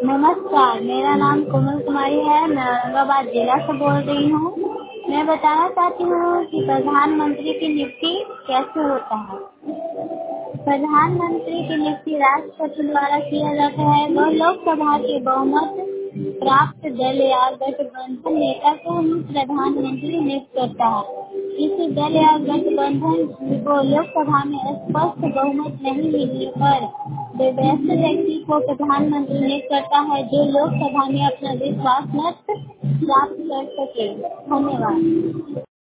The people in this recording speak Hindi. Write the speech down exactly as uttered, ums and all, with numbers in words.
नमस्कार, मेरा नाम कोमल कुमारी है। मैं औरंगाबाद जिला से बोल रही हूँ। मैं बताना चाहती हूँ कि प्रधानमंत्री की नियुक्ति कैसे होता है। प्रधानमंत्री की नियुक्ति राष्ट्रपति द्वारा किया जाता है। वह लोकसभा के बहुमत प्राप्त दल या गठबंधन नेता को ही प्रधानमंत्री नियुक्त करता है। किसी दल या गठबंधन को लोकसभा में स्पष्ट बहुमत नहीं मिलने पर वे वैसे व्यक्ति को प्रधानमंत्री नियुक्त करता है जो लोकसभा में अपना विश्वास मत प्राप्त कर सके। धन्यवाद।